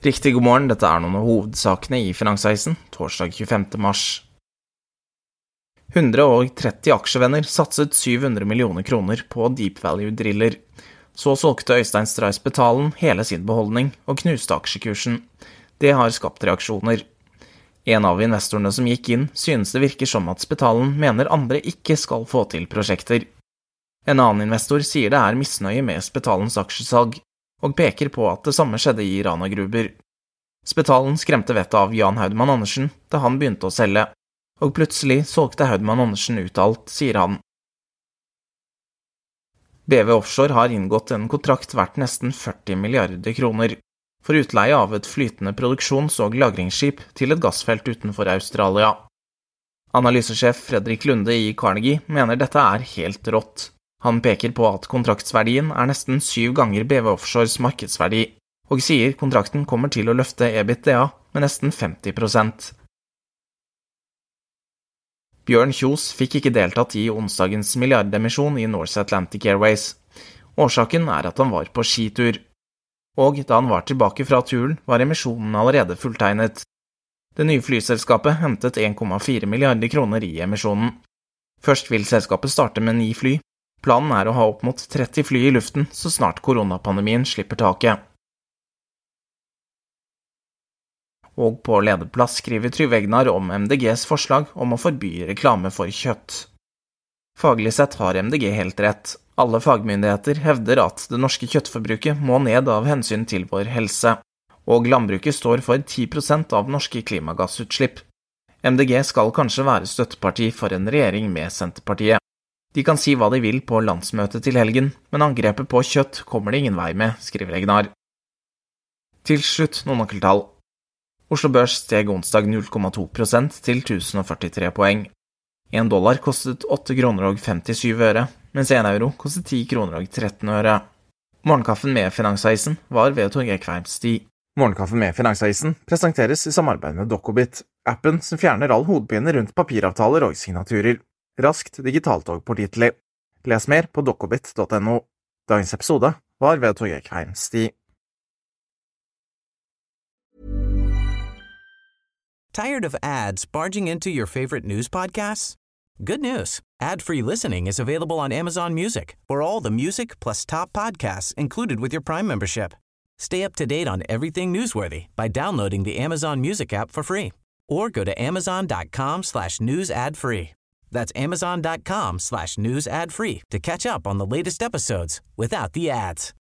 Riktig god morgen, dette noen av hovedsakene i Finansavisen, torsdag 25. mars. 130 aksjevenner satset 700 millioner kroner på deep value-driller. Så solgte Øystein Stray Spetalen hele sin beholdning og knuste aksjekursen. Det har skapt reaksjoner. En av investorene som gikk inn synes det virker som at Spetalen mener andre ikke skal få til prosjekter. En annen investor sier det misnøye med Spetalens aksjesalg, og peker på at det samme skjedde i Rana Gruber. Spetalen skremte vettet av Jan Haudmann Andersen da han begynte å selge, og plutselig solgte Haudmann Andersen ut alt, sier han. BV Offshore har inngått en kontrakt verdt nesten 40 milliarder kroner for utleie av et flytende produksjons- og lagringsskip til et gassfelt utenfor Australia. Analysesjef Fredrik Lunde i Carnegie mener dette helt rått. Han peker på at kontraktsverdien nesten 7 ganger BV Offshores markedsverdi, og sier kontrakten kommer til å løfte EBITDA med nesten 50%. Bjørn Kjos fikk ikke deltatt i onsdagens milliardemisjon i North Atlantic Airways. Årsaken at han var på skitur. Og da han var tilbake fra turen, var emisjonen allerede fulltegnet. Det nye flyselskapet hentet 1,4 milliarder kroner i emisjonen. Først vil selskapet starte med 9 fly. Planen å ha opp mot 30 fly i luften så snart koronapandemien slipper taket. Og på lederplass skriver Trygve Egnar om MDGs forslag om å forby reklame for kjøtt. Faglig sett har MDG helt rett. Alle fagmyndigheter hevder at det norske kjøttforbruket må ned av hensyn til vår helse, og landbruket står for 10% av norske klimagassutslipp. MDG skal kanskje være støtteparti for en regjering med Senterpartiet. De kan si hva de vil på landsmøtet til helgen, men angrepet på kjøtt kommer det ingen vei med, skriver Egnar. Til slutt noen nøkkeltall. Oslo Børs steg onsdag 0,2% til 1043 poeng. $1 kostet 8 kroner og 57 øre, mens 1 euro kostet 10 kroner og 13 øre. Morgenkaffen med Finansavisen var ved Torgeir Kveimsti. Morgenkaffen med Finansavisen presenteres i samarbeid med Dokobit, appen som fjerner all hodepine rundt papiravtaler og signaturer. Raskt digitalt og pålitelig. Les mer på dokobit.no. Dagens episode var ved Torgeir Kveimsti. Tired of ads barging into your favorite news podcasts? Good news. Ad-free listening is available on Amazon Music for all the music plus top podcasts included with your Prime membership. Stay up to date on everything newsworthy by downloading the Amazon Music app for free or go to amazon.com/news ad free. That's amazon.com/news ad free to catch up on the latest episodes without the ads.